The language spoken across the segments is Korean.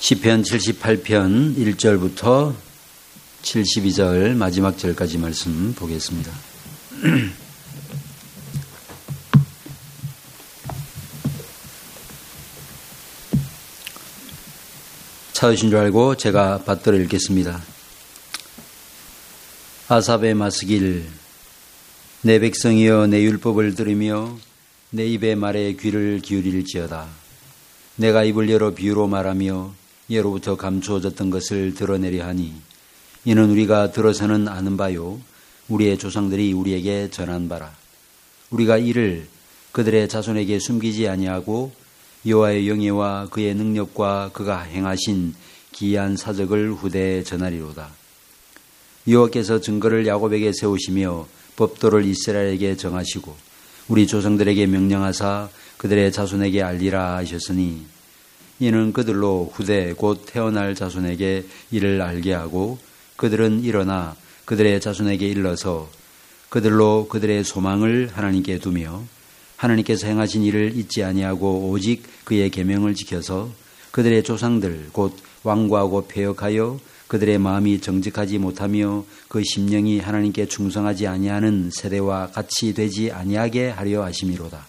시편 78편 1절부터 72절 마지막 절까지 말씀 보겠습니다. 찾으신 줄 알고 제가 받들어 읽겠습니다. 아삽의 마스길, 내 백성이여 내 율법을 들으며 내 입의 말에 귀를 기울일지어다. 내가 입을 열어 비유로 말하며 예로부터 감추어졌던 것을 드러내려 하니 이는 우리가 들어서는 아는 바요 우리의 조상들이 우리에게 전한 바라. 우리가 이를 그들의 자손에게 숨기지 아니하고 여호와의 영예와 그의 능력과 그가 행하신 기이한 사적을 후대에 전하리로다. 여호와께서 증거를 야곱에게 세우시며 법도를 이스라엘에게 정하시고 우리 조상들에게 명령하사 그들의 자손에게 알리라 하셨으니 이는 그들로 후대 곧 태어날 자손에게 이를 알게 하고 그들은 일어나 그들의 자손에게 일러서 그들로 그들의 소망을 하나님께 두며 하나님께서 행하신 일을 잊지 아니하고 오직 그의 계명을 지켜서 그들의 조상들 곧 완고하고 패역하여 그들의 마음이 정직하지 못하며 그 심령이 하나님께 충성하지 아니하는 세대와 같이 되지 아니하게 하려 하심이로다.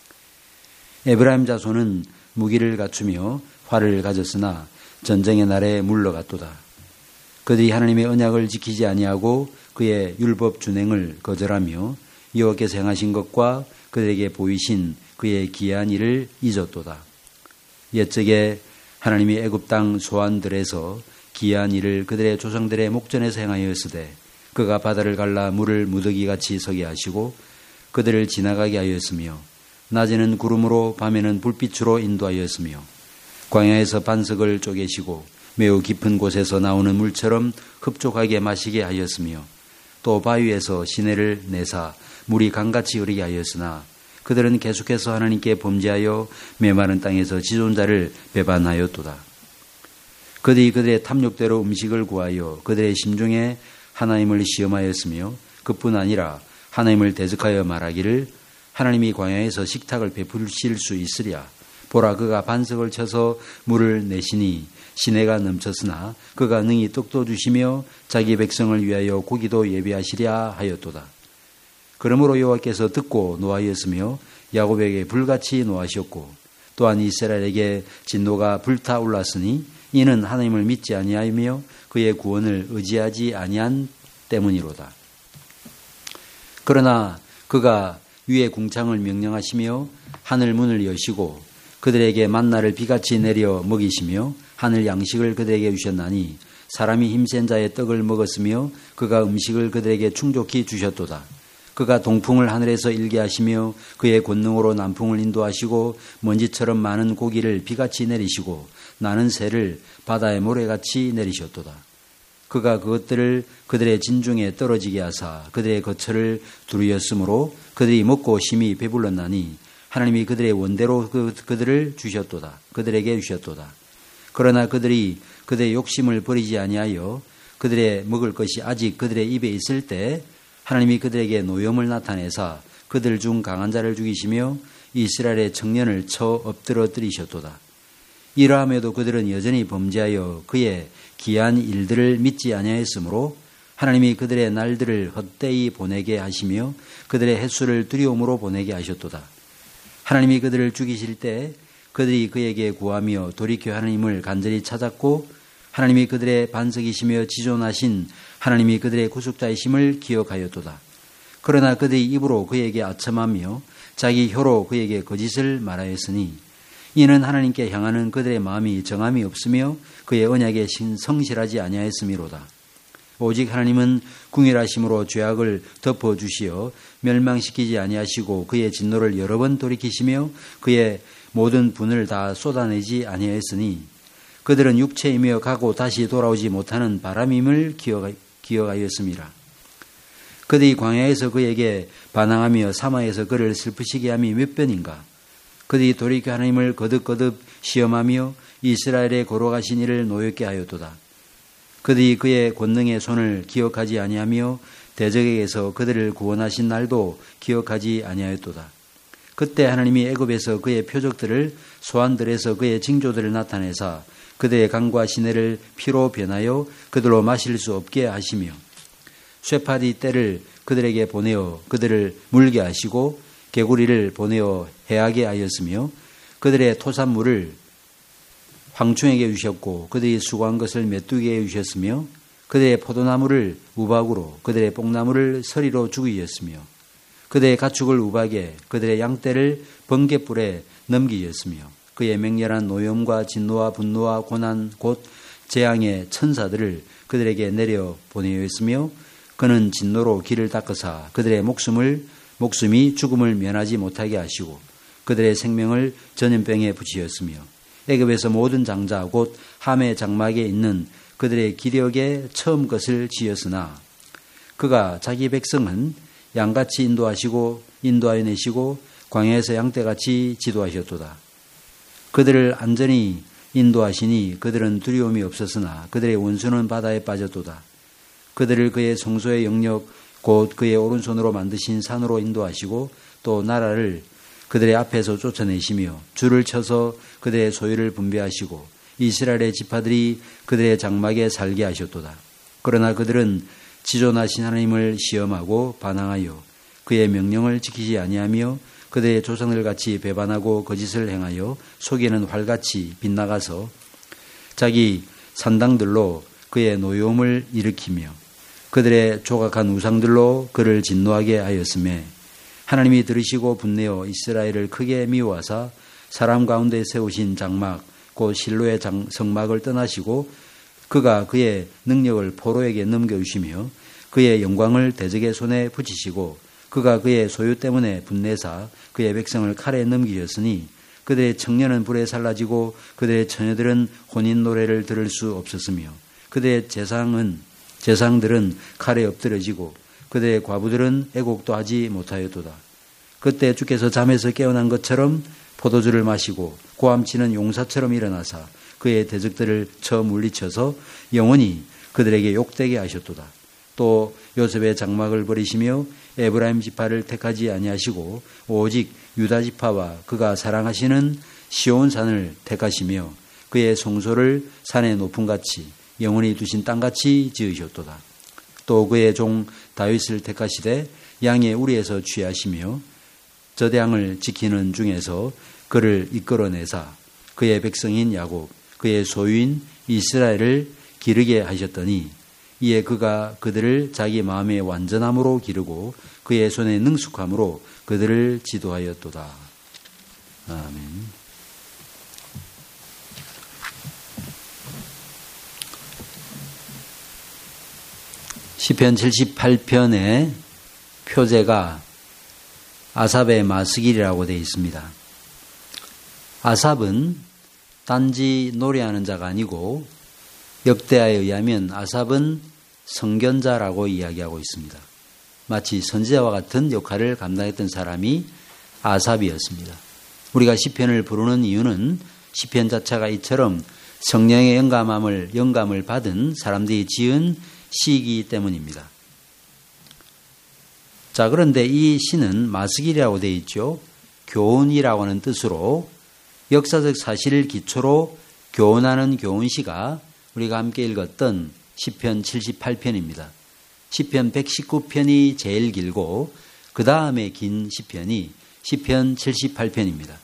에브라임 자손은 무기를 갖추며 활을 가졌으나 전쟁의 날에 물러갔도다. 그들이 하나님의 언약을 지키지 아니하고 그의 율법 준행을 거절하며 여호와께서 행하신 것과 그들에게 보이신 그의 기이한 일을 잊었도다. 옛적에 하나님이 애굽 땅 소환들에서 기이한 일을 그들의 조상들의 목전에서 행하였으되 그가 바다를 갈라 물을 무더기같이 서게 하시고 그들을 지나가게 하였으며 낮에는 구름으로 밤에는 불빛으로 인도하였으며 광야에서 반석을 쪼개시고 매우 깊은 곳에서 나오는 물처럼 흡족하게 마시게 하였으며 또 바위에서 시내를 내사 물이 강같이 흐르게 하였으나 그들은 계속해서 하나님께 범죄하여 메마른 땅에서 지존자를 배반하였도다. 그들이 그들의 탐욕대로 음식을 구하여 그들의 심중에 하나님을 시험하였으며 그뿐 아니라 하나님을 대적하여 말하기를 하나님이 광야에서 식탁을 베푸실 수 있으랴. 보라 그가 반석을 쳐서 물을 내시니 시내가 넘쳤으나 그가 능히 떡도 주시며 자기 백성을 위하여 고기도 예비하시랴 하였도다. 그러므로 여호와께서 듣고 노하였으며 야곱에게 불같이 노하셨고 또한 이스라엘에게 진노가 불타올랐으니 이는 하나님을 믿지 아니하며 그의 구원을 의지하지 아니한 때문이로다. 그러나 그가 위의 궁창을 명령하시며 하늘 문을 여시고 그들에게 만나를 비같이 내려 먹이시며 하늘 양식을 그들에게 주셨나니 사람이 힘센 자의 떡을 먹었으며 그가 음식을 그들에게 충족히 주셨도다. 그가 동풍을 하늘에서 일게 하시며 그의 권능으로 남풍을 인도하시고 먼지처럼 많은 고기를 비같이 내리시고 나는 새를 바다의 모래같이 내리셨도다. 그가 그것들을 그들의 진중에 떨어지게 하사 그들의 거처를 두르였으므로 그들이 먹고 심히 배불렀나니 하나님이 그들의 원대로 그들을 주셨도다. 그들에게 주셨도다. 그러나 그들이 그들의 욕심을 버리지 아니하여 그들의 먹을 것이 아직 그들의 입에 있을 때 하나님이 그들에게 노염을 나타내사 그들 중 강한 자를 죽이시며 이스라엘의 청년을 쳐 엎드러뜨리셨도다. 이러함에도 그들은 여전히 범죄하여 그의 기이한 일들을 믿지 아니하였으므로 하나님이 그들의 날들을 헛되이 보내게 하시며 그들의 횟수를 두려움으로 보내게 하셨도다. 하나님이 그들을 죽이실 때 그들이 그에게 구하며 돌이켜 하나님을 간절히 찾았고 하나님이 그들의 반석이시며 지존하신 하나님이 그들의 구속자이심을 기억하였도다. 그러나 그들이 입으로 그에게 아첨하며 자기 혀로 그에게 거짓을 말하였으니 이는 하나님께 향하는 그들의 마음이 정함이 없으며 그의 언약에 성실하지 아니하였음이로다. 오직 하나님은 궁일하심으로 죄악을 덮어주시어 멸망시키지 아니하시고 그의 진노를 여러 번 돌이키시며 그의 모든 분을 다 쏟아내지 아니하였으니 그들은 육체이며 가고 다시 돌아오지 못하는 바람임을 기억하였음이라. 그들이 광야에서 그에게 반항하며 사마에서 그를 슬프시게 함이 몇 번인가. 그들이 돌이켜 하나님을 거듭거듭 시험하며 이스라엘의 거룩하신 이를 노엽게 하였도다. 그들이 그의 권능의 손을 기억하지 아니하며 대적에게서 그들을 구원하신 날도 기억하지 아니하였도다. 그때 하나님이 애굽에서 그의 표적들을 소환들에서 그의 징조들을 나타내사 그들의 강과 시내를 피로 변하여 그들로 마실 수 없게 하시며 쇠파리 떼를 그들에게 보내어 그들을 물게 하시고 개구리를 보내어 해하게 하였으며 그들의 토산물을 황충에게 주셨고 그들이 수고한 것을 메뚜기에 주셨으며 그들의 포도나무를 우박으로 그들의 뽕나무를 서리로 죽이셨으며 그들의 가축을 우박에 그들의 양떼를 번갯불에 넘기셨으며 그의 맹렬한 노염과 진노와 분노와 고난 곧 재앙의 천사들을 그들에게 내려 보내었으며 그는 진노로 길을 닦으사 그들의 목숨이 죽음을 면하지 못하게 하시고 그들의 생명을 전염병에 붙이셨으며 애굽에서 모든 장자 곧 함의 장막에 있는 그들의 기력에 처음 것을 지었으나 그가 자기 백성은 양같이 인도하여 내시고 광야에서 양떼같이 지도하셨도다. 그들을 안전히 인도하시니 그들은 두려움이 없었으나 그들의 원수는 바다에 빠졌도다. 그들을 그의 성소의 영역 곧 그의 오른손으로 만드신 산으로 인도하시고 또 나라를 그들의 앞에서 쫓아내시며 줄을 쳐서 그들의 소유를 분배하시고 이스라엘의 지파들이 그들의 장막에 살게 하셨도다. 그러나 그들은 지존하신 하나님을 시험하고 반항하여 그의 명령을 지키지 아니하며 그들의 조상들 같이 배반하고 거짓을 행하여 속에는 활같이 빗나가서 자기 산당들로 그의 노여움을 일으키며 그들의 조각한 우상들로 그를 진노하게 하였으며 하나님이 들으시고 분내어 이스라엘을 크게 미워하사 사람 가운데 세우신 장막 곧 실로의 성막을 떠나시고 그가 그의 능력을 포로에게 넘겨주시며 그의 영광을 대적의 손에 붙이시고 그가 그의 소유 때문에 분내사 그의 백성을 칼에 넘기셨으니 그들의 청년은 불에 살라지고 그들의 처녀들은 혼인 노래를 들을 수 없었으며 그들의 재상들은 칼에 엎드려지고 그들의 과부들은 애곡도 하지 못하였도다. 그때 주께서 잠에서 깨어난 것처럼 포도주를 마시고 고함치는 용사처럼 일어나사 그의 대적들을 쳐 물리쳐서 영원히 그들에게 욕되게 하셨도다. 또 요셉의 장막을 버리시며 에브라임 지파를 택하지 아니하시고 오직 유다 지파와 그가 사랑하시는 시온산을 택하시며 그의 성소를 산의 높음같이 영원히 두신 땅같이 지으셨도다. 또 그의 종 다윗을 택하시되 양의 우리에서 취하시며 저대양을 지키는 중에서 그를 이끌어내사 그의 백성인 야곱 그의 소유인 이스라엘을 기르게 하셨더니 이에 그가 그들을 자기 마음의 완전함으로 기르고 그의 손의 능숙함으로 그들을 지도하였도다. 아멘. 시편 78편의 표제가 아삽의 마스길이라고 되어 있습니다. 아삽은 단지 노래하는 자가 아니고 역대하에 의하면 아삽은 성견자라고 이야기하고 있습니다. 마치 선지자와 같은 역할을 감당했던 사람이 아삽이었습니다. 우리가 시편을 부르는 이유는 시편 자체가 이처럼 성령의 영감을 받은 사람들이 지은 시이기 때문입니다. 자, 그런데 이 시는 마스길이라고 되어 있죠. 교훈이라고 하는 뜻으로 역사적 사실을 기초로 교훈하는 교훈시가 우리가 함께 읽었던 시편 78편입니다. 시편 119편이 제일 길고 그 다음에 긴 시편이 시편 78편입니다.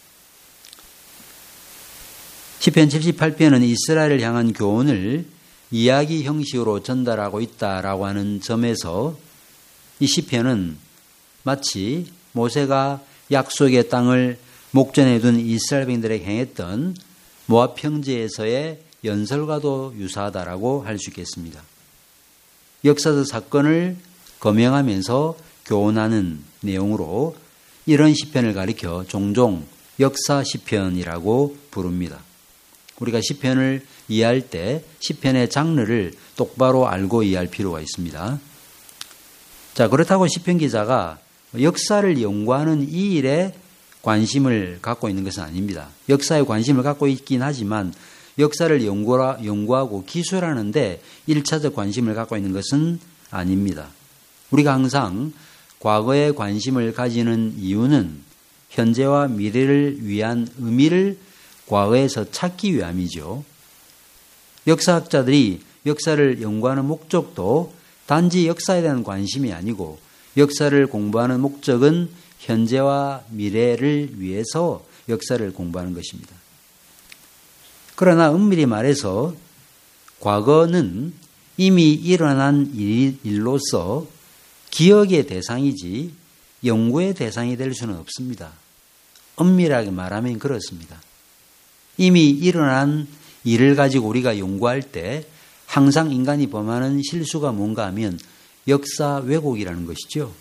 시편 78편은 이스라엘을 향한 교훈을 이야기 형식으로 전달하고 있다라고 하는 점에서 이 시편은 마치 모세가 약속의 땅을 목전에 둔 이스라엘 백성들에게 행했던 모압 평지에서의 연설과도 유사하다라고 할 수 있겠습니다. 역사적 사건을 검명하면서 교훈하는 내용으로 이런 시편을 가리켜 종종 역사 시편이라고 부릅니다. 우리가 시편을 이해할 때 시편의 장르를 똑바로 알고 이해할 필요가 있습니다. 자, 그렇다고 시편 기자가 역사를 연구하는 이 일에 관심을 갖고 있는 것은 아닙니다. 역사에 관심을 갖고 있긴 하지만 역사를 연구하고 기술하는데 1차적 관심을 갖고 있는 것은 아닙니다. 우리가 항상 과거에 관심을 가지는 이유는 현재와 미래를 위한 의미를 과거에서 찾기 위함이죠. 역사학자들이 역사를 연구하는 목적도 단지 역사에 대한 관심이 아니고 역사를 공부하는 목적은 현재와 미래를 위해서 역사를 공부하는 것입니다. 그러나 엄밀히 말해서 과거는 이미 일어난 일로서 기억의 대상이지 연구의 대상이 될 수는 없습니다. 엄밀하게 말하면 그렇습니다. 이미 일어난 일을 가지고 우리가 연구할 때 항상 인간이 범하는 실수가 뭔가 하면 역사 왜곡이라는 것이죠.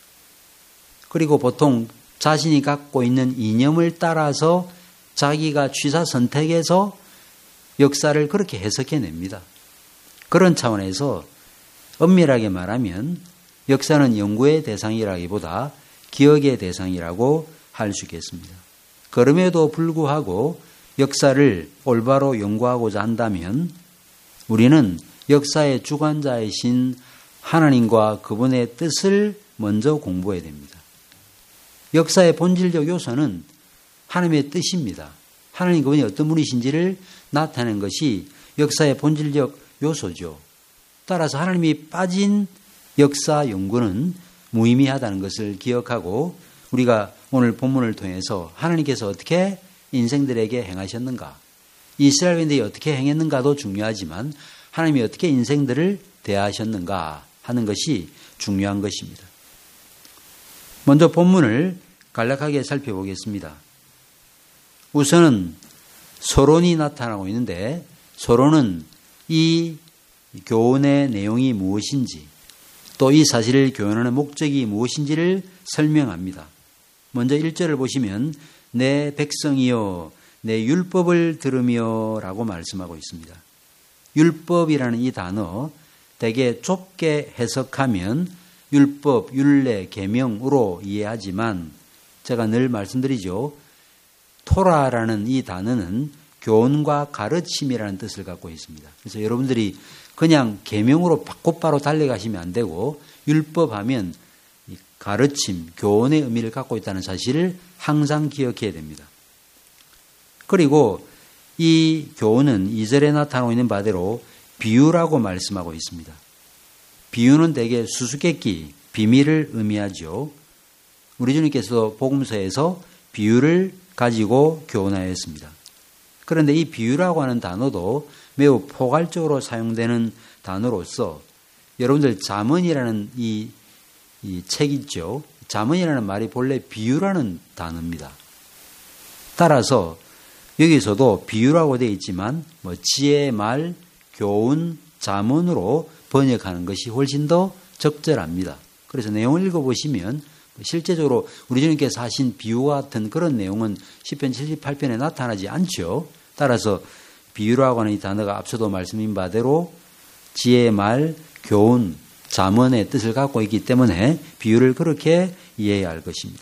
그리고 보통 자신이 갖고 있는 이념을 따라서 자기가 취사 선택해서 역사를 그렇게 해석해냅니다. 그런 차원에서 엄밀하게 말하면 역사는 연구의 대상이라기보다 기억의 대상이라고 할 수 있겠습니다. 그럼에도 불구하고 역사를 올바로 연구하고자 한다면 우리는 역사의 주관자이신 하나님과 그분의 뜻을 먼저 공부해야 됩니다. 역사의 본질적 요소는 하나님의 뜻입니다. 하나님 그분이 어떤 분이신지를 나타내는 것이 역사의 본질적 요소죠. 따라서 하나님이 빠진 역사 연구는 무의미하다는 것을 기억하고 우리가 오늘 본문을 통해서 하나님께서 어떻게 인생들에게 행하셨는가, 이스라엘인들이 어떻게 행했는가도 중요하지만 하나님이 어떻게 인생들을 대하셨는가 하는 것이 중요한 것입니다. 먼저 본문을 간략하게 살펴보겠습니다. 우선은 서론이 나타나고 있는데 서론은 이 교훈의 내용이 무엇인지 또 이 사실을 교훈하는 목적이 무엇인지를 설명합니다. 먼저 1절을 보시면 내 백성이여 내 율법을 들으며 라고 말씀하고 있습니다. 율법이라는 이 단어 되게 좁게 해석하면 율법, 율례, 계명으로 이해하지만 제가 늘 말씀드리죠. 토라라는 이 단어는 교훈과 가르침이라는 뜻을 갖고 있습니다. 그래서 여러분들이 그냥 계명으로 곧바로 달려가시면 안 되고 율법하면 가르침, 교훈의 의미를 갖고 있다는 사실을 항상 기억해야 됩니다. 그리고 이 교훈은 2절에 나타나고 있는 바대로 비유라고 말씀하고 있습니다. 비유는 대개 수수께끼, 비밀을 의미하죠. 우리 주님께서 복음서에서 비유를 가지고 교훈하였습니다. 그런데 이 비유라고 하는 단어도 매우 포괄적으로 사용되는 단어로서 여러분들 잠언이라는 이 책 있죠. 잠언이라는 말이 본래 비유라는 단어입니다. 따라서 여기서도 비유라고 되어 있지만 지혜의 말, 교훈, 잠언으로 번역하는 것이 훨씬 더 적절합니다. 그래서 내용을 읽어보시면 실제적으로 우리 주님께서 하신 비유와 같은 그런 내용은 시편 78편에 나타나지 않죠. 따라서 비유라고 하는 이 단어가 앞서도 말씀인 바대로 지혜의 말, 교훈, 잠언의 뜻을 갖고 있기 때문에 비유를 그렇게 이해해야 할 것입니다.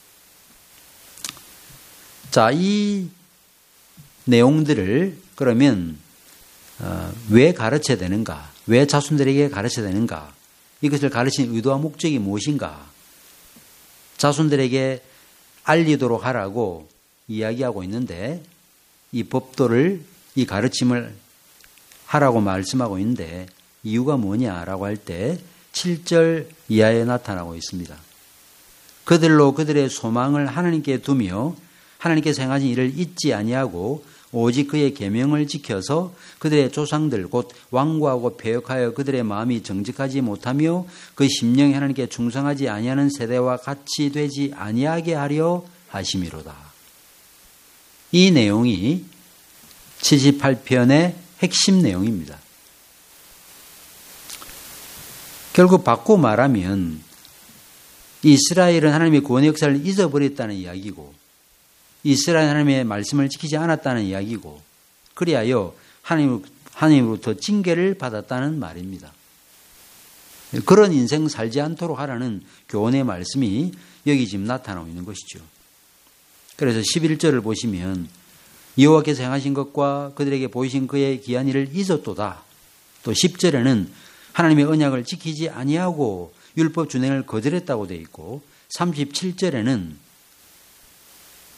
자, 이 내용들을 그러면 왜 가르쳐야 되는가? 왜 자손들에게 가르쳐야 되는가? 이것을 가르치는 의도와 목적이 무엇인가? 자손들에게 알리도록 하라고 이야기하고 있는데 이 법도를, 이 가르침을 하라고 말씀하고 있는데 이유가 뭐냐라고 할 때 7절 이하에 나타나고 있습니다. 그들로 그들의 소망을 하나님께 두며 하나님께서 행하신 일을 잊지 아니하고 오직 그의 계명을 지켜서 그들의 조상들 곧 완고하고 패역하여 그들의 마음이 정직하지 못하며 그 심령이 하나님께 충성하지 아니하는 세대와 같이 되지 아니하게 하려 하심이로다. 이 내용이 78편의 핵심 내용입니다. 결국 바꾸고 말하면 이스라엘은 하나님의 구원의 역사를 잊어버렸다는 이야기고 이스라엘 하나님의 말씀을 지키지 않았다는 이야기고 그리하여 하나님으로부터 징계를 받았다는 말입니다. 그런 인생 살지 않도록 하라는 교훈의 말씀이 여기 지금 나타나고 있는 것이죠. 그래서 11절을 보시면 여호와께서 행하신 것과 그들에게 보이신 그의 기한 일을 잊었도다. 또 10절에는 하나님의 언약을 지키지 아니하고 율법 준행을 거절했다고 되어 있고 37절에는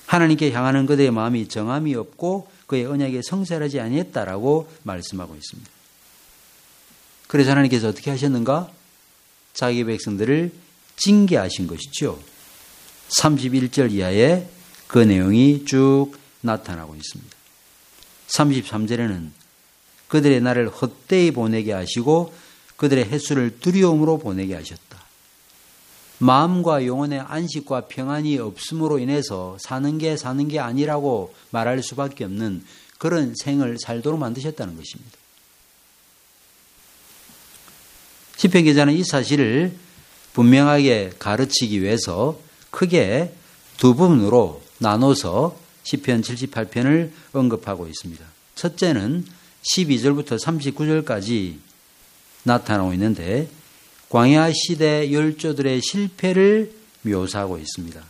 하나님께 향하는 그들의 마음이 정함이 없고 그의 언약에 성실하지 아니했다라고 말씀하고 있습니다. 그래서 하나님께서 어떻게 하셨는가? 자기 백성들을 징계하신 것이죠. 31절 이하에 그 내용이 쭉 나타나고 있습니다. 33절에는 그들의 날을 헛되이 보내게 하시고 그들의 횟수를 두려움으로 보내게 하셨다. 마음과 영혼의 안식과 평안이 없음으로 인해서 사는 게 아니라고 말할 수밖에 없는 그런 생을 살도록 만드셨다는 것입니다. 시편 기자는 이 사실을 분명하게 가르치기 위해서 크게 두 부분으로 나눠서 시편 78편을 언급하고 있습니다. 첫째는 12절부터 39절까지 나타나고 있는데 광야 시대 열조들의 실패를 묘사하고 있습니다.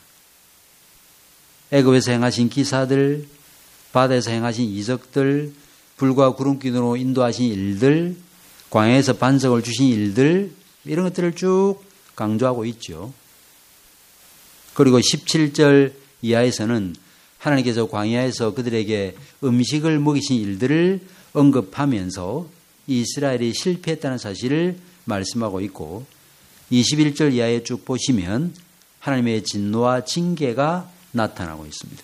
애굽에서 행하신 기사들, 바다에서 행하신 이적들, 불과 구름기둥으로 인도하신 일들, 광야에서 반석을 주신 일들, 이런 것들을 쭉 강조하고 있죠. 그리고 17절 이하에서는 하나님께서 광야에서 그들에게 음식을 먹이신 일들을 언급하면서 이스라엘이 실패했다는 사실을 말씀하고 있고 21절 이하에 쭉 보시면 하나님의 진노와 징계가 나타나고 있습니다.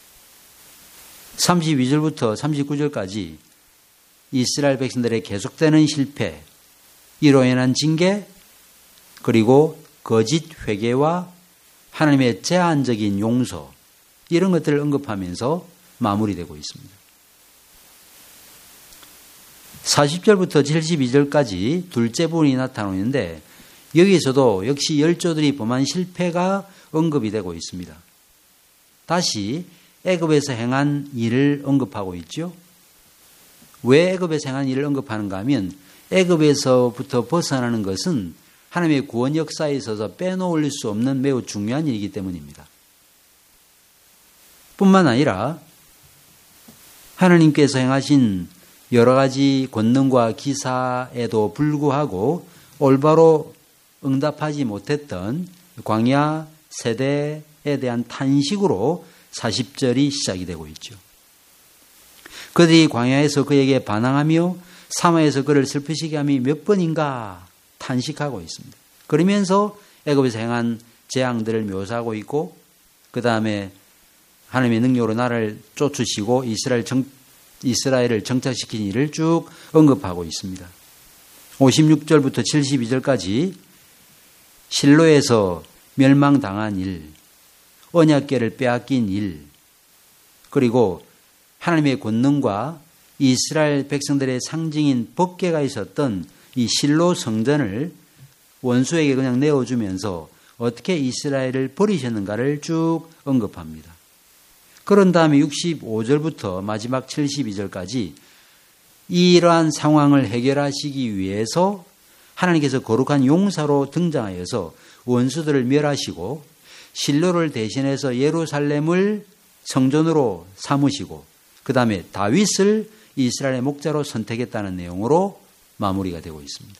32절부터 39절까지 이스라엘 백성들의 계속되는 실패, 이로 인한 징계, 그리고 거짓 회개와 하나님의 제한적인 용서, 이런 것들을 언급하면서 마무리되고 있습니다. 40절부터 72절까지 둘째 부분이 나타나고 있는데 여기에서도 역시 열조들이 범한 실패가 언급이 되고 있습니다. 다시 애굽에서 행한 일을 언급하고 있죠. 왜 애굽에서 행한 일을 언급하는가 하면 애굽에서부터 벗어나는 것은 하나님의 구원 역사에 있어서 빼놓을 수 없는 매우 중요한 일이기 때문입니다. 뿐만 아니라 하나님께서 행하신 여러 가지 권능과 기사에도 불구하고 올바로 응답하지 못했던 광야 세대에 대한 탄식으로 40절이 시작이 되고 있죠. 그들이 광야에서 그에게 반항하며 사마에서 그를 슬프시게 함이 몇 번인가 탄식하고 있습니다. 그러면서 애굽에서 행한 재앙들을 묘사하고 있고 그 다음에 하나님의 능력으로 나라를 쫓으시고 이스라엘을 정착시킨 일을 쭉 언급하고 있습니다. 56절부터 72절까지 실로에서 멸망당한 일, 언약궤를 빼앗긴 일, 그리고 하나님의 권능과 이스라엘 백성들의 상징인 법궤가 있었던 이 실로 성전을 원수에게 그냥 내어주면서 어떻게 이스라엘을 버리셨는가를 쭉 언급합니다. 그런 다음에 65절부터 마지막 72절까지 이러한 상황을 해결하시기 위해서 하나님께서 거룩한 용사로 등장하여서 원수들을 멸하시고 실로를 대신해서 예루살렘을 성전으로 삼으시고 그 다음에 다윗을 이스라엘의 목자로 선택했다는 내용으로 마무리가 되고 있습니다.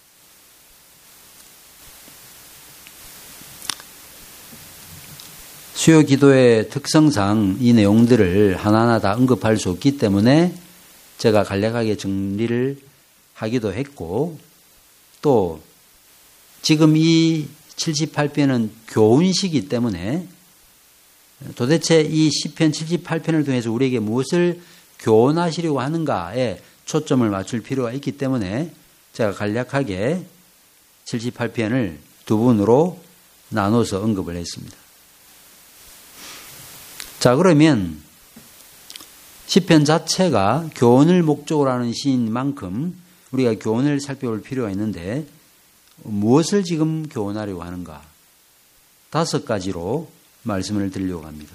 수요 기도의 특성상 이 내용들을 하나하나 다 언급할 수 없기 때문에 제가 간략하게 정리를 하기도 했고 또 지금 이 78편은 교훈시기 때문에 도대체 이 시편 78편을 통해서 우리에게 무엇을 교훈하시려고 하는가에 초점을 맞출 필요가 있기 때문에 제가 간략하게 78편을 두 부분으로 나눠서 언급을 했습니다. 자, 그러면 시편 자체가 교훈을 목적으로 하는 시인 만큼 우리가 교훈을 살펴볼 필요가 있는데 무엇을 지금 교훈하려고 하는가? 5가지로 말씀을 드리려고 합니다.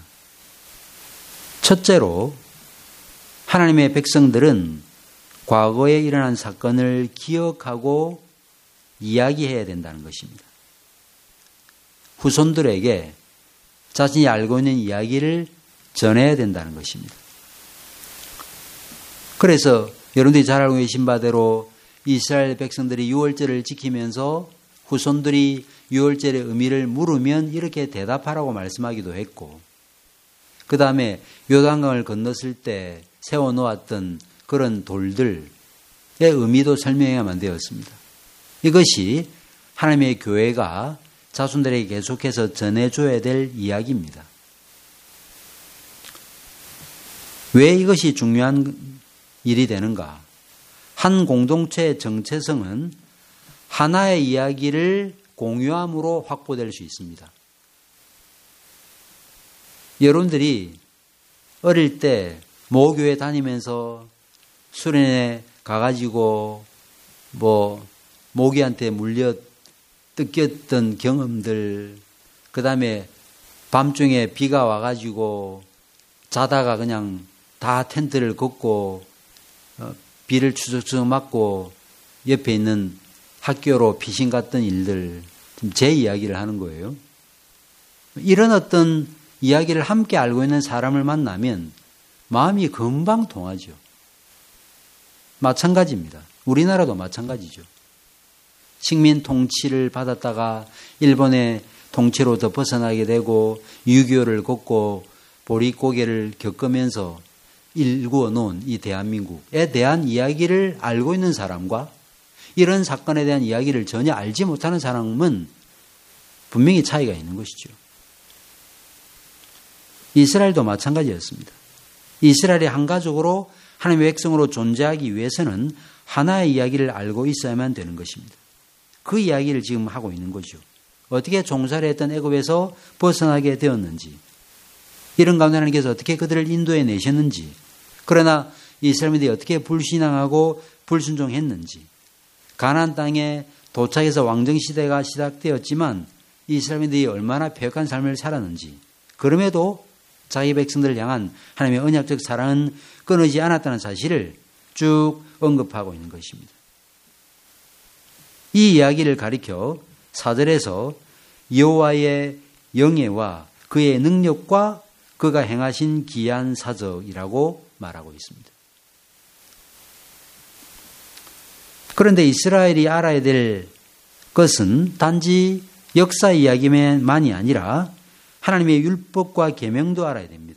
첫째로 하나님의 백성들은 과거에 일어난 사건을 기억하고 이야기해야 된다는 것입니다. 후손들에게 자신이 알고 있는 이야기를 전해야 된다는 것입니다. 그래서 여러분들이 잘 알고 계신 바대로 이스라엘 백성들이 유월절을 지키면서 후손들이 유월절의 의미를 물으면 이렇게 대답하라고 말씀하기도 했고 그 다음에 요단강을 건넜을 때 세워놓았던 그런 돌들의 의미도 설명해야만 되었습니다. 이것이 하나님의 교회가 자손들에게 계속해서 전해줘야 될 이야기입니다. 왜 이것이 중요한 일이 되는가? 한 공동체의 정체성은 하나의 이야기를 공유함으로 확보될 수 있습니다. 여러분들이 어릴 때 모교회 다니면서 수련회 가가지고 모기한테 물려 뜯겼던 경험들, 그 다음에 밤중에 비가 와가지고 자다가 그냥 다 텐트를 걷고 비를 추적추적 맞고 옆에 있는 학교로 피신 갔던 일들, 제 이야기를 하는 거예요. 이런 어떤 이야기를 함께 알고 있는 사람을 만나면 마음이 금방 통하죠. 마찬가지입니다. 우리나라도 마찬가지죠. 식민 통치를 받았다가 일본의 통치로부터 벗어나게 되고 6.25를 겪고 보릿고개를 겪으면서 일구어 놓은 이 대한민국에 대한 이야기를 알고 있는 사람과 이런 사건에 대한 이야기를 전혀 알지 못하는 사람은 분명히 차이가 있는 것이죠. 이스라엘도 마찬가지였습니다. 이스라엘이 한 가족으로 하나님의 백성으로 존재하기 위해서는 하나의 이야기를 알고 있어야만 되는 것입니다. 그 이야기를 지금 하고 있는 거죠. 어떻게 종살이 했던 애굽에서 벗어나게 되었는지, 이런 가운데 하나님께서 어떻게 그들을 인도해 내셨는지, 그러나 이스라엘들이 어떻게 불신앙하고 불순종했는지, 가나안 땅에 도착해서 왕정시대가 시작되었지만 이스라엘들이 얼마나 폐역한 삶을 살았는지, 그럼에도 자기 백성들을 향한 하나님의 언약적 사랑은 끊이지 않았다는 사실을 쭉 언급하고 있는 것입니다. 이 이야기를 가리켜 4절에서 여호와의 영예와 그의 능력과 그가 행하신 기이한 사적이라고 말하고 있습니다. 그런데 이스라엘이 알아야 될 것은 단지 역사 이야기만이 아니라 하나님의 율법과 계명도 알아야 됩니다.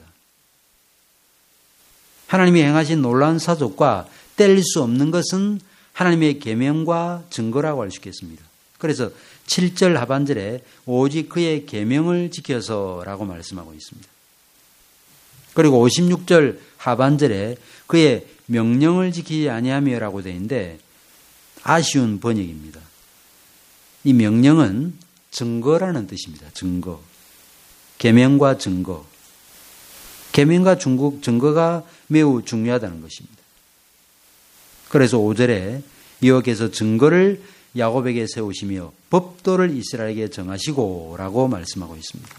하나님이 행하신 놀라운 사적과 뗄 수 없는 것은 하나님의 계명과 증거라고 할 수 있겠습니다. 그래서 7절 하반절에 오직 그의 계명을 지켜서라고 말씀하고 있습니다. 그리고 56절 하반절에 그의 명령을 지키지 아니하며라고 되어 있는데 아쉬운 번역입니다. 이 명령은 증거라는 뜻입니다. 증거. 계명과 증거. 계명과 증거가 매우 중요하다는 것입니다. 그래서 5절에 여호와께서 증거를 야곱에게 세우시며 법도를 이스라엘에게 정하시고 라고 말씀하고 있습니다.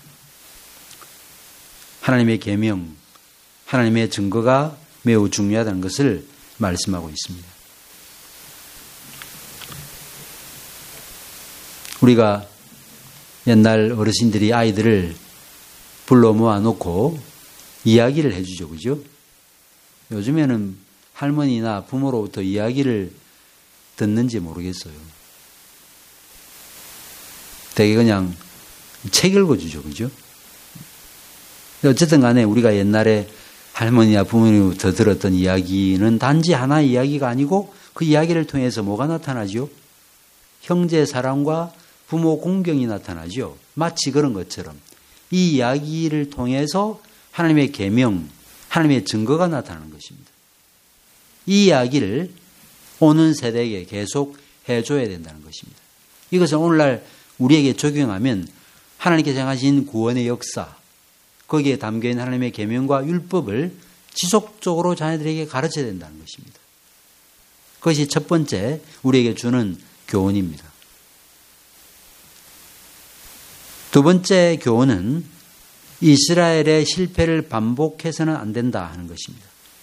하나님의 계명, 하나님의 증거가 매우 중요하다는 것을 말씀하고 있습니다. 우리가 옛날 어르신들이 아이들을 불러 모아놓고 이야기를 해주죠. 그죠? 요즘에는 할머니나 부모로부터 이야기를 듣는지 모르겠어요. 되게 그냥 책 읽어주죠. 그죠? 어쨌든 간에 우리가 옛날에 할머니나 부모님부터 들었던 이야기는 단지 하나의 이야기가 아니고 그 이야기를 통해서 뭐가 나타나죠? 형제 사랑과 부모 공경이 나타나죠. 마치 그런 것처럼 이 이야기를 통해서 하나님의 계명, 하나님의 증거가 나타나는 것입니다. 이 이야기를 오는 세대에게 계속 해줘야 된다는 것입니다. 이것을 오늘날 우리에게 적용하면 하나님께서 행하신 구원의 역사, 거기에 담겨있는 하나님의 계명과 율법을 지속적으로 자녀들에게 가르쳐야 된다는 것입니다. 그것이 첫 번째 우리에게 주는 교훈입니다. 두 번째 교훈은 이스라엘의 실패를 반복해서는 안 된다 하는 것입니다.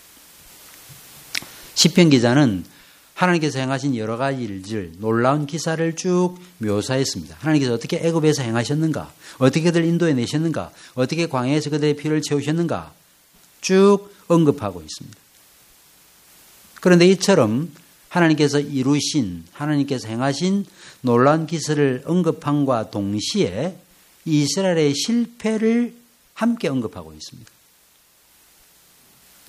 시편 기자는 하나님께서 행하신 여러 가지 일들, 놀라운 기사를 쭉 묘사했습니다. 하나님께서 어떻게 애굽에서 행하셨는가, 어떻게 그들을 인도해 내셨는가, 어떻게 광야에서 그들의 피를 채우셨는가 쭉 언급하고 있습니다. 그런데 이처럼 하나님께서 이루신, 하나님께서 행하신 놀라운 기사를 언급함과 동시에 이스라엘의 실패를 함께 언급하고 있습니다.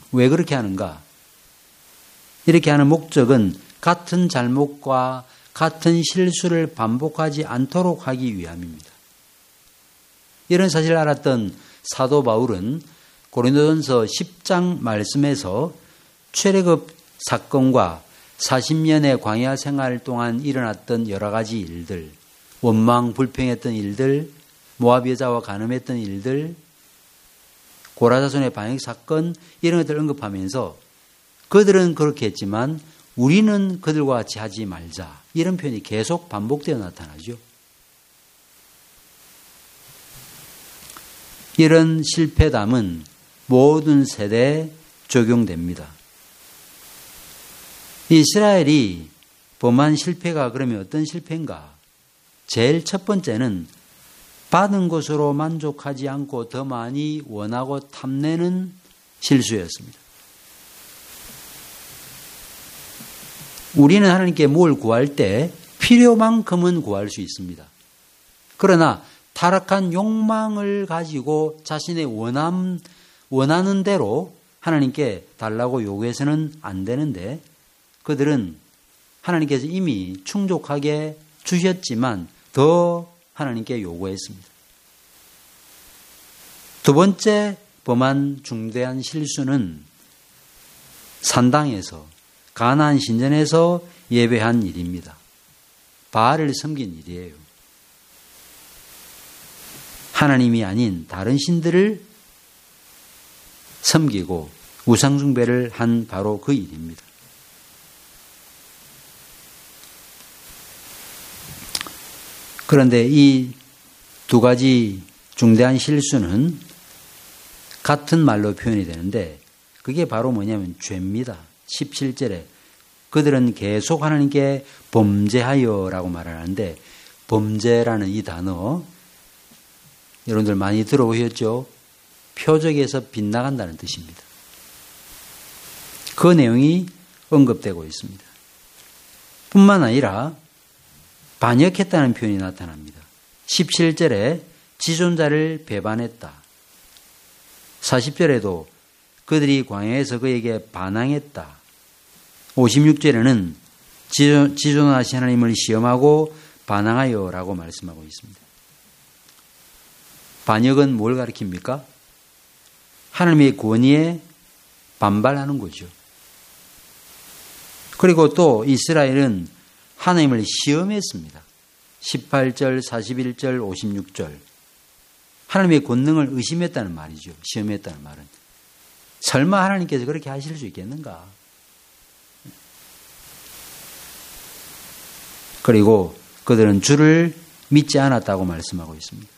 왜 그렇게 하는가? 이렇게 하는 목적은 같은 잘못과 같은 실수를 반복하지 않도록 하기 위함입니다. 이런 사실을 알았던 사도 바울은 고린도전서 10장 말씀에서 출애굽 사건과 40년의 광야 생활 동안 일어났던 여러 가지 일들, 원망 불평했던 일들, 모압 여자와 간음했던 일들, 고라자손의 반역 사건 이런 것들을 언급하면서 그들은 그렇게 했지만 우리는 그들과 같이 하지 말자. 이런 표현이 계속 반복되어 나타나죠. 이런 실패담은 모든 세대에 적용됩니다. 이스라엘이 범한 실패가 그러면 어떤 실패인가? 제일 첫 번째는 받은 것으로 만족하지 않고 더 많이 원하고 탐내는 실수였습니다. 우리는 하나님께 뭘 구할 때 필요만큼은 구할 수 있습니다. 그러나 타락한 욕망을 가지고 자신의 원하는 대로 하나님께 달라고 요구해서는 안 되는데 그들은 하나님께서 이미 충족하게 주셨지만 더 하나님께 요구했습니다. 두 번째 범한 중대한 실수는 산당에서 가나안 신전에서 예배한 일입니다. 바알을 섬긴 일이에요. 하나님이 아닌 다른 신들을 섬기고 우상숭배를 한 바로 그 일입니다. 그런데 이 두 가지 중대한 실수는 같은 말로 표현이 되는데 그게 바로 뭐냐면 죄입니다. 17절에 그들은 계속 하나님께 범죄하여라고 말하는데 범죄라는 이 단어 여러분들 많이 들어보셨죠? 표적에서 빗나간다는 뜻입니다. 그 내용이 언급되고 있습니다. 뿐만 아니라 반역했다는 표현이 나타납니다. 17절에 지존자를 배반했다. 40절에도 그들이 광야에서 그에게 반항했다. 56절에는 지존하신 하나님을 시험하고 반항하여라고 말씀하고 있습니다. 반역은 뭘 가리킵니까? 하나님의 권위에 반발하는 거죠. 그리고 또 이스라엘은 하나님을 시험했습니다. 18절, 41절, 56절. 하나님의 권능을 의심했다는 말이죠. 시험했다는 말은. 설마 하나님께서 그렇게 하실 수 있겠는가? 그리고 그들은 주를 믿지 않았다고 말씀하고 있습니다.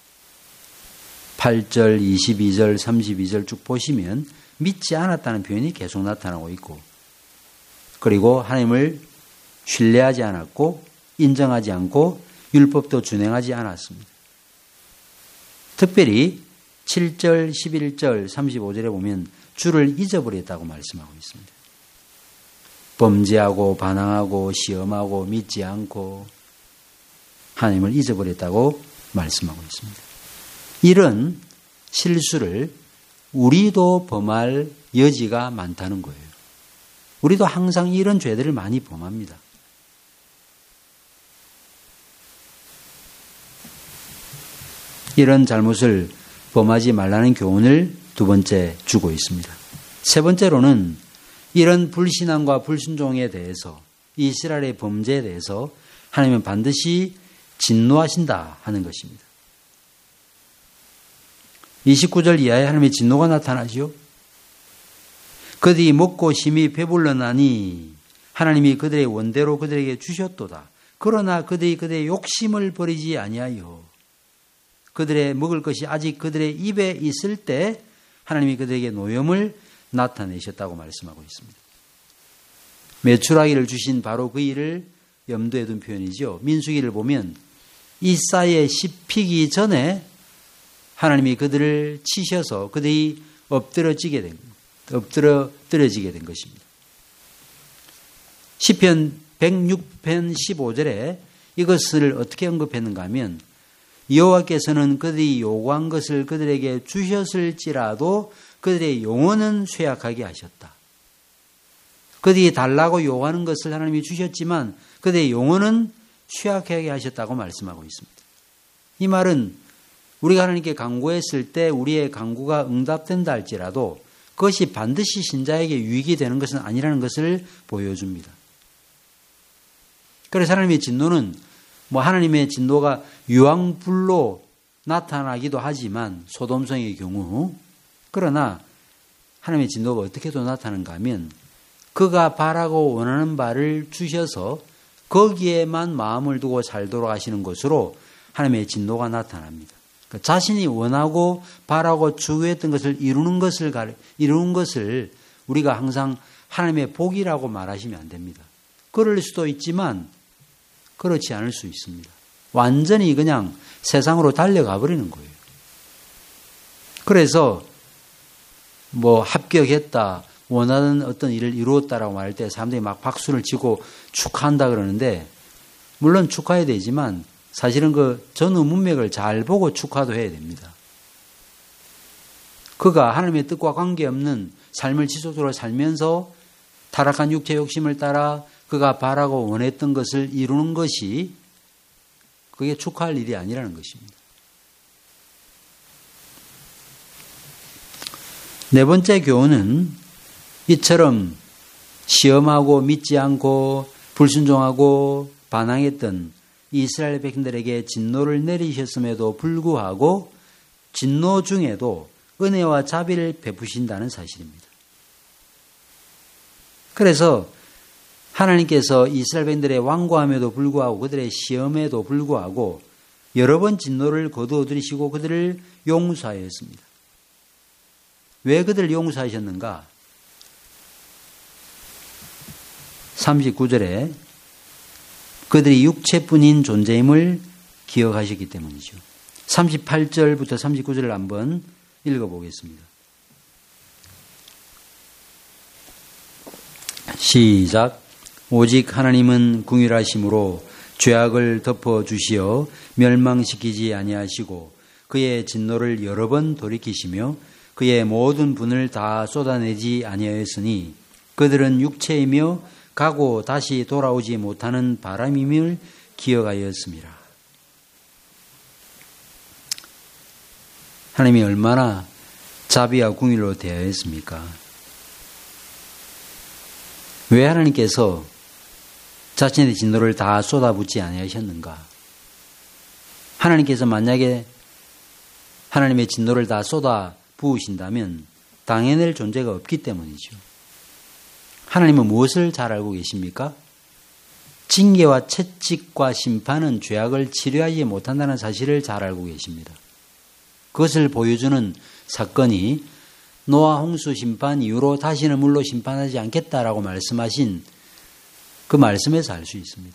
8절, 22절, 32절 쭉 보시면 믿지 않았다는 표현이 계속 나타나고 있고 그리고 하나님을 신뢰하지 않았고 인정하지 않고 율법도 준행하지 않았습니다. 특별히 7절, 11절, 35절에 보면 주를 잊어버렸다고 말씀하고 있습니다. 범죄하고 반항하고 시험하고 믿지 않고 하나님을 잊어버렸다고 말씀하고 있습니다. 이런 실수를 우리도 범할 여지가 많다는 거예요. 우리도 항상 이런 죄들을 많이 범합니다. 이런 잘못을 범하지 말라는 교훈을 두 번째 주고 있습니다. 세 번째로는 이런 불신앙과 불순종에 대해서 이스라엘의 범죄에 대해서 하나님은 반드시 진노하신다 하는 것입니다. 29절 이하에 하나님의 진노가 나타나죠. 그들이 먹고 심히 배불러나니 하나님이 그들의 원대로 그들에게 주셨도다. 그러나 그들이 그들의 욕심을 버리지 아니하여 그들의 먹을 것이 아직 그들의 입에 있을 때 하나님이 그들에게 노염을 나타내셨다고 말씀하고 있습니다. 메추라기를 주신 바로 그 일을 염두에 둔 표현이죠. 민수기를 보면 이사에 씹히기 전에 하나님이 그들을 치셔서 그들이 엎드러지게 된 것입니다. 시편 106편 15절에 이것을 어떻게 언급했는가 하면 여호와께서는 그들이 요구한 것을 그들에게 주셨을지라도 그들의 영혼은 쇠약하게 하셨다. 그들이 달라고 요구하는 것을 하나님이 주셨지만 그들의 영혼은 쇠약하게 하셨다고 말씀하고 있습니다. 이 말은 우리가 하나님께 간구했을 때 우리의 간구가 응답된다 할지라도 그것이 반드시 신자에게 유익이 되는 것은 아니라는 것을 보여줍니다. 그래서 하나님의 진노는 하나님의 진노가 유황불로 나타나기도 하지만 소돔성의 경우, 그러나 하나님의 진노가 어떻게도 나타나는가 하면 그가 바라고 원하는 바를 주셔서 거기에만 마음을 두고 잘 돌아가시는 것으로 하나님의 진노가 나타납니다. 그러니까 자신이 원하고 바라고 추구했던 것을 이루는 것을 우리가 항상 하나님의 복이라고 말하시면 안 됩니다. 그럴 수도 있지만 그렇지 않을 수 있습니다. 완전히 그냥 세상으로 달려가 버리는 거예요. 그래서 합격했다, 원하는 어떤 일을 이루었다라고 말할 때 사람들이 막 박수를 치고 축하한다 그러는데, 물론 축하해야 되지만 사실은 그 전후 문맥을 잘 보고 축하도 해야 됩니다. 그가 하나님의 뜻과 관계없는 삶을 지속적으로 살면서 타락한 육체 욕심을 따라 그가 바라고 원했던 것을 이루는 것이 그게 축하할 일이 아니라는 것입니다. 네 번째 교훈은 이처럼 시험하고 믿지 않고 불순종하고 반항했던 이스라엘 백성들에게 진노를 내리셨음에도 불구하고 진노 중에도 은혜와 자비를 베푸신다는 사실입니다. 그래서 하나님께서 이스라엘 백성들의 완고함에도 불구하고 그들의 시험에도 불구하고 여러 번 진노를 거두어 들이시고 그들을 용서하였습니다. 왜 그들을 용서하셨는가? 39절에 그들이 육체뿐인 존재임을 기억하셨기 때문이죠. 38절부터 39절을 한번 읽어보겠습니다. 시작. 오직 하나님은 긍휼하심으로 죄악을 덮어주시어 멸망시키지 아니하시고 그의 진노를 여러 번 돌이키시며 그의 모든 분을 다 쏟아내지 아니하였으니 그들은 육체이며 가고 다시 돌아오지 못하는 바람임을 기억하였습니다. 하나님이 얼마나 자비와 긍휼로 대하였습니까? 왜 하나님께서 자신의 진노를 다 쏟아붓지 아니하셨는가? 하나님께서 만약에 하나님의 진노를 다 쏟아 부으신다면 당해낼 존재가 없기 때문이죠. 하나님은 무엇을 잘 알고 계십니까? 징계와 채찍과 심판은 죄악을 치료하지 못한다는 사실을 잘 알고 계십니다. 그것을 보여주는 사건이 노아 홍수 심판 이후로 다시는 물로 심판하지 않겠다라고 말씀하신 그 말씀에서 알 수 있습니다.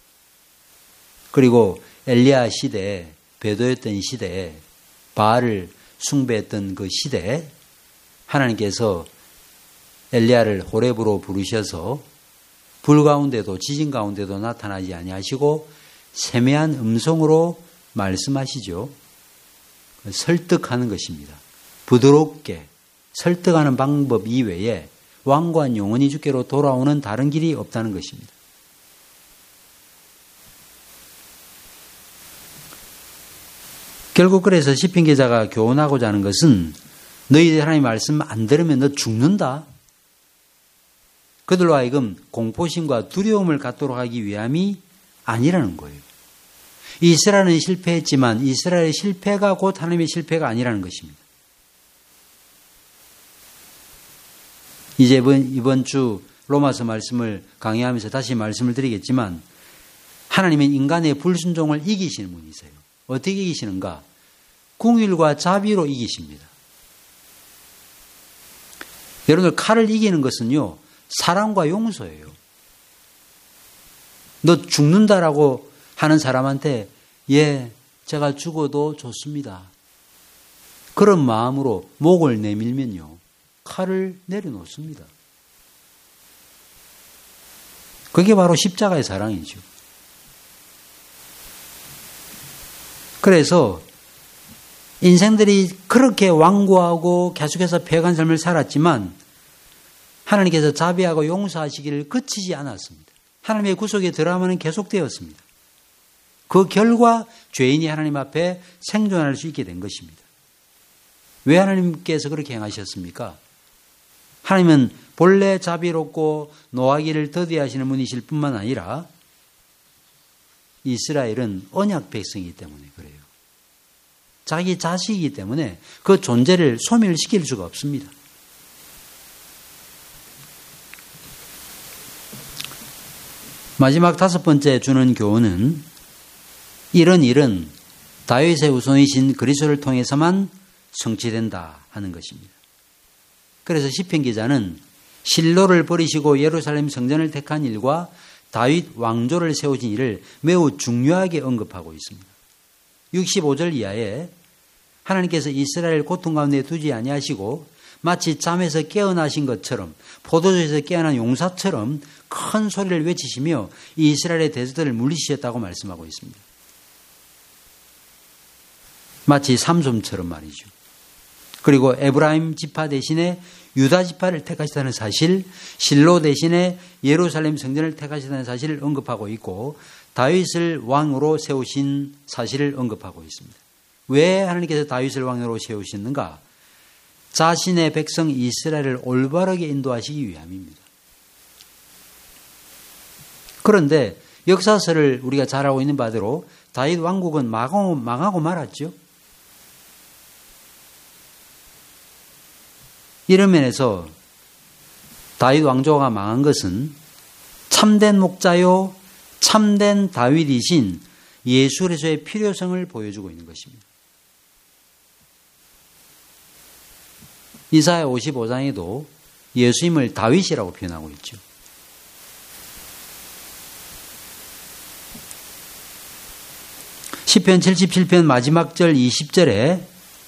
그리고 엘리야 시대에, 배도였던 시대에, 바알을 숭배했던 그 시대에 하나님께서 엘리야를 호렙으로 부르셔서 불 가운데도 지진 가운데도 나타나지 아니하시고 세미한 음성으로 말씀하시죠. 설득하는 것입니다. 부드럽게 설득하는 방법 이외에 왕관 영원히 주께로 돌아오는 다른 길이 없다는 것입니다. 결국 그래서 시편 기자가 교훈하고자 하는 것은 너희들 하나님 말씀 안 들으면 너 죽는다. 그들로 하여금 공포심과 두려움을 갖도록 하기 위함이 아니라는 거예요. 이스라엘은 실패했지만 이스라엘의 실패가 곧 하나님의 실패가 아니라는 것입니다. 이제 이번 주 로마서 말씀을 강의하면서 다시 말씀을 드리겠지만 하나님은 인간의 불순종을 이기시는 분이세요. 어떻게 이기시는가? 긍휼과 자비로 이기십니다. 여러분들 칼을 이기는 것은요, 사랑과 용서예요. 너 죽는다라고 하는 사람한테 예, 제가 죽어도 좋습니다. 그런 마음으로 목을 내밀면요, 칼을 내려놓습니다. 그게 바로 십자가의 사랑이죠. 그래서 인생들이 그렇게 완고하고 계속해서 패역한 삶을 살았지만 하나님께서 자비하고 용서하시기를 그치지 않았습니다. 하나님의 구속의 드라마는 계속되었습니다. 그 결과 죄인이 하나님 앞에 생존할 수 있게 된 것입니다. 왜 하나님께서 그렇게 행하셨습니까? 하나님은 본래 자비롭고 노하기를 더디하시는 분이실 뿐만 아니라 이스라엘은 언약 백성이기 때문에 그래요. 자기 자식이기 때문에 그 존재를 소멸시킬 수가 없습니다. 마지막 5번째 주는 교훈은 이런 일은 다윗의 후손이신 그리스도를 통해서만 성취된다 하는 것입니다. 그래서 시편 기자는 실로를 버리시고 예루살렘 성전을 택한 일과 다윗 왕조를 세우신 일을 매우 중요하게 언급하고 있습니다. 65절 이하에 하나님께서 이스라엘 고통 가운데 두지 아니하시고 마치 잠에서 깨어나신 것처럼 포도주에서 깨어난 용사처럼 큰 소리를 외치시며 이스라엘의 대적들을 물리치셨다고 말씀하고 있습니다. 마치 삼손처럼 말이죠. 그리고 에브라임 지파 대신에 유다 지파를 택하시다는 사실, 실로 대신에 예루살렘 성전을 택하시다는 사실을 언급하고 있고 다윗을 왕으로 세우신 사실을 언급하고 있습니다. 왜 하나님께서 다윗을 왕으로 세우셨는가? 자신의 백성 이스라엘을 올바르게 인도하시기 위함입니다. 그런데 역사서를 우리가 잘 알고 있는 바대로 다윗 왕국은 망하고 말았죠. 이런 면에서 다윗 왕조가 망한 것은 참된 목자요 참된 다윗이신 예수 그리스도의 필요성을 보여주고 있는 것입니다. 이사야 55장에도 예수님을 다윗이라고 표현하고 있죠. 시편 77편 마지막 절 20절에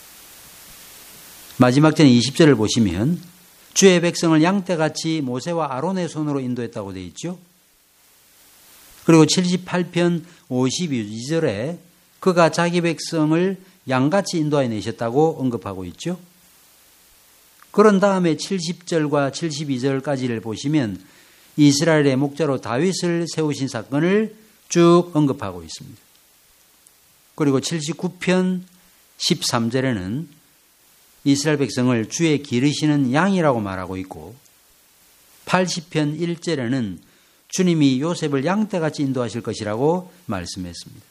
마지막 절 20절을 보시면 주의 백성을 양떼같이 모세와 아론의 손으로 인도했다고 되어 있죠. 그리고 78편 52절에 그가 자기 백성을 양같이 인도해 내셨다고 언급하고 있죠. 그런 다음에 70절과 72절까지를 보시면 이스라엘의 목자로 다윗을 세우신 사건을 쭉 언급하고 있습니다. 그리고 79편 13절에는 이스라엘 백성을 주의 기르시는 양이라고 말하고 있고 80편 1절에는 주님이 요셉을 양떼같이 인도하실 것이라고 말씀했습니다.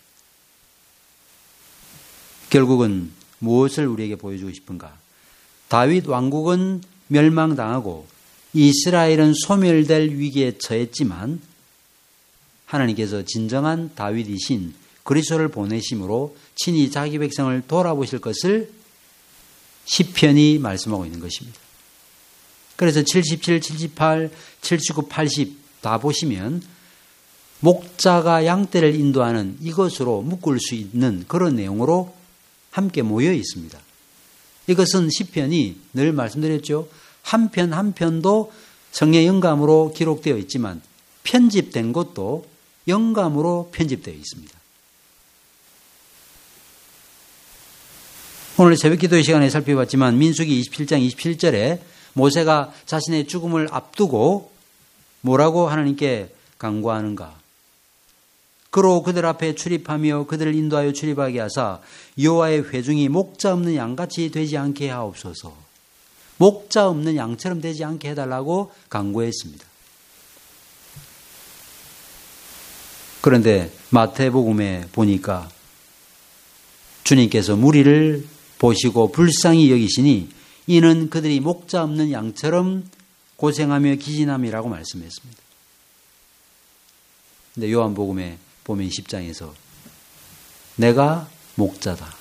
결국은 무엇을 우리에게 보여주고 싶은가? 다윗 왕국은 멸망당하고 이스라엘은 소멸될 위기에 처했지만 하나님께서 진정한 다윗이신 그리스도를 보내심으로 친히 자기 백성을 돌아보실 것을 시편이 말씀하고 있는 것입니다. 그래서 77, 78, 79, 80 다 보시면 목자가 양떼를 인도하는 이것으로 묶을 수 있는 그런 내용으로 함께 모여 있습니다. 이것은 시편이 늘 말씀드렸죠. 한 편 한 편도 성령 영감으로 기록되어 있지만 편집된 것도 영감으로 편집되어 있습니다. 오늘 새벽기도의 시간에 살펴봤지만 민수기 27장 27절에 모세가 자신의 죽음을 앞두고 뭐라고 하나님께 간구하는가? 그로 그들 앞에 출입하며 그들을 인도하여 출입하게 하사 여호와의 회중이 목자 없는 양같이 되지 않게 하옵소서. 목자 없는 양처럼 되지 않게 해달라고 간구했습니다. 그런데 마태복음에 보니까 주님께서 무리를 보시고 불쌍히 여기시니 이는 그들이 목자 없는 양처럼 고생하며 기진함이라고 말씀했습니다. 근데 요한복음에 보면 10장에서 내가 목자다.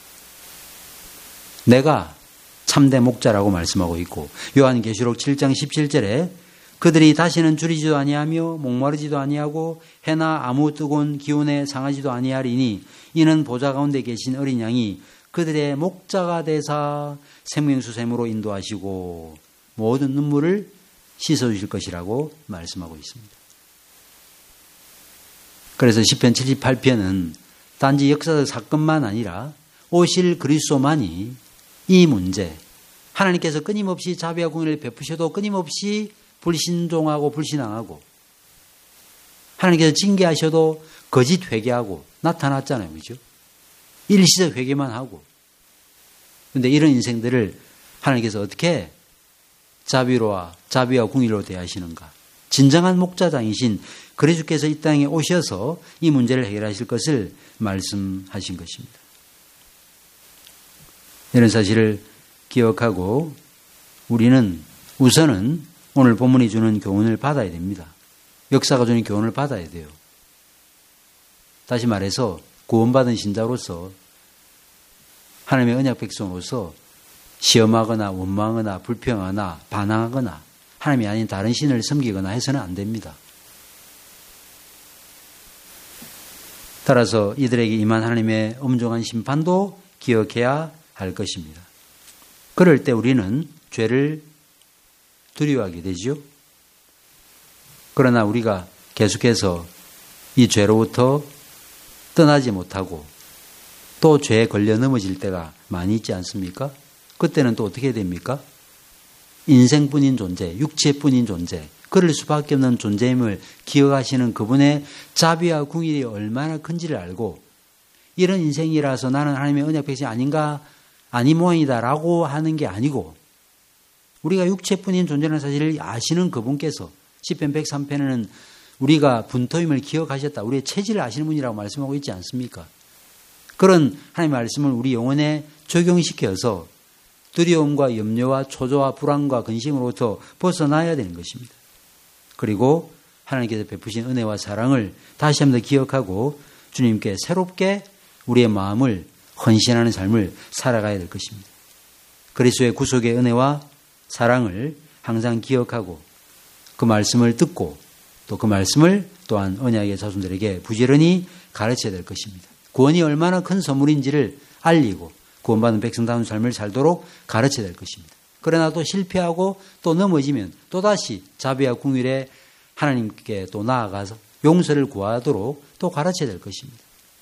내가 참된 목자라고 말씀하고 있고 요한계시록 7장 17절에 그들이 다시는 줄이지도 아니하며 목마르지도 아니하고 해나 아무 뜨거운 기운에 상하지도 아니하리니 이는 보좌 가운데 계신 어린 양이 그들의 목자가 되사 생명수샘으로 인도하시고 모든 눈물을 씻어주실 것이라고 말씀하고 있습니다. 그래서 시편 78편은 단지 역사적 사건만 아니라 오실 그리스도만이 이 문제, 하나님께서 끊임없이 자비와 공의를 베푸셔도 끊임없이 불신종하고 불신앙하고 하나님께서 징계하셔도 거짓 회개하고 나타났잖아요. 그죠? 일시적 회개만 하고. 그런데 이런 인생들을 하나님께서 어떻게 자비와 공의로 대하시는가? 진정한 목자장이신 그리스도께서 이 땅에 오셔서 이 문제를 해결하실 것을 말씀하신 것입니다. 이런 사실을 기억하고 우리는 우선은 오늘 본문이 주는 교훈을 받아야 됩니다. 역사가 주는 교훈을 받아야 돼요. 다시 말해서 구원받은 신자로서 하나님의 언약 백성으로서 시험하거나 원망하거나 불평하거나 반항하거나 하나님이 아닌 다른 신을 섬기거나 해서는 안 됩니다. 따라서 이들에게 임한 하나님의 엄중한 심판도 기억해야 할 것입니다. 그럴 때 우리는 죄를 두려워하게 되죠. 그러나 우리가 계속해서 이 죄로부터 떠나지 못하고 또 죄에 걸려 넘어질 때가 많이 있지 않습니까? 그때는 또 어떻게 됩니까? 인생뿐인 존재, 육체뿐인 존재, 그럴 수밖에 없는 존재임을 기억하시는 그분의 자비와 궁일이 얼마나 큰지를 알고 이런 인생이라서 나는 하나님의 언약 백성이 아닌가, 아니 모양이다라고 하는 게 아니고 우리가 육체뿐인 존재라는 사실을 아시는 그분께서 시편 103편에는 우리가 분토임을 기억하셨다. 우리의 체질을 아시는 분이라고 말씀하고 있지 않습니까? 그런 하나님의 말씀을 우리 영혼에 적용시켜서 두려움과 염려와 초조와 불안과 근심으로부터 벗어나야 되는 것입니다. 그리고 하나님께서 베푸신 은혜와 사랑을 다시 한번 더 기억하고 주님께 새롭게 우리의 마음을 헌신하는 삶을 살아가야 될 것입니다. 그리스도의 구속의 은혜와 사랑을 항상 기억하고 그 말씀을 듣고 또 그 말씀을 또한 언약의 자손들에게 부지런히 가르쳐야 될 것입니다. 구원이 얼마나 큰 선물인지를 알리고 구원받은 백성다운 삶을 살도록 가르쳐야 될 것입니다. 그러나 또 실패하고 또 넘어지면 또다시 자비와 궁율에 하나님께 또 나아가서 용서를 구하도록 또 가르쳐야 될 것입니다.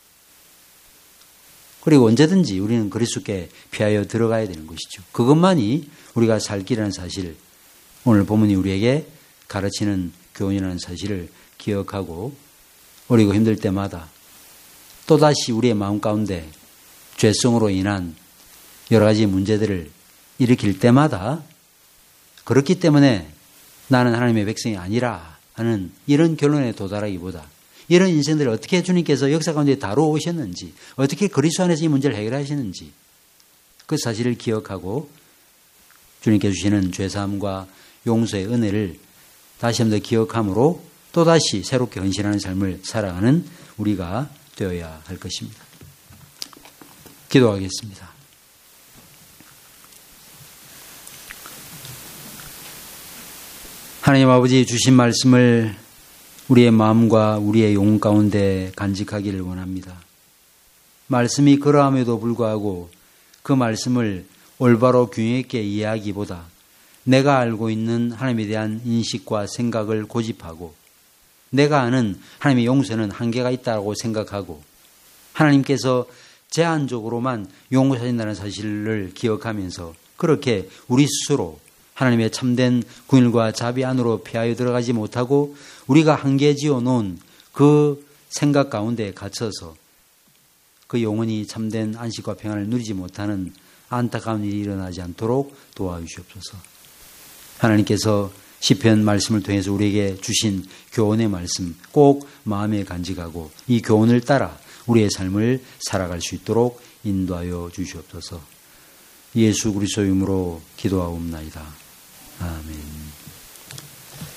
그리고 언제든지 우리는 그리스도께 피하여 들어가야 되는 것이죠. 그것만이 우리가 살 길이라는 사실, 오늘 본문이 우리에게 가르치는 교훈이라는 사실을 기억하고 어리고 힘들 때마다 또다시 우리의 마음 가운데 죄성으로 인한 여러 가지 문제들을 일으킬 때마다 그렇기 때문에 나는 하나님의 백성이 아니라 하는 이런 결론에 도달하기보다 이런 인생들을 어떻게 주님께서 역사 가운데 다루어오셨는지, 어떻게 그리스도 안에서 이 문제를 해결하시는지 그 사실을 기억하고 주님께 주시는 죄사함과 용서의 은혜를 다시 한번 더 기억함으로 또다시 새롭게 헌신하는 삶을 살아가는 우리가 되어야 할 것입니다. 기도하겠습니다. 하나님 아버지 주신 말씀을 우리의 마음과 우리의 영혼 가운데 간직하기를 원합니다. 말씀이 그러함에도 불구하고 그 말씀을 올바로 균형 있게 이해하기보다 내가 알고 있는 하나님에 대한 인식과 생각을 고집하고 내가 아는 하나님의 용서는 한계가 있다고 생각하고 하나님께서 제한적으로만 용서하신다는 사실을 기억하면서 그렇게 우리 스스로 하나님의 참된 긍휼과 자비 안으로 피하여 들어가지 못하고 우리가 한계 지어 놓은 그 생각 가운데 갇혀서 그 영혼이 참된 안식과 평안을 누리지 못하는 안타까운 일이 일어나지 않도록 도와주시옵소서. 하나님께서 시편 말씀을 통해서 우리에게 주신 교훈의 말씀 꼭 마음에 간직하고 이 교훈을 따라 우리의 삶을 살아갈 수 있도록 인도하여 주시옵소서. 예수 그리스도의 이름으로 기도하옵나이다. 아멘.